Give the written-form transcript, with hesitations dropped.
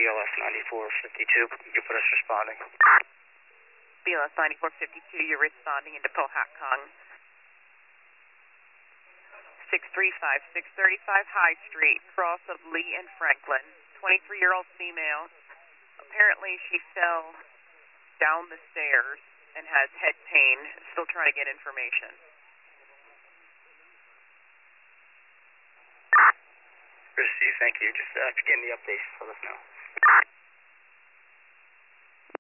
BLS 9452. You put us responding. BLS 9452, you're responding into Pohatcong. 635, 635 High Street, cross of Lee and Franklin. 23-year-old female. Apparently she fell down the stairs and has head pain. Still trying to get information. Received, thank you. Just if you're getting the updates, let us know.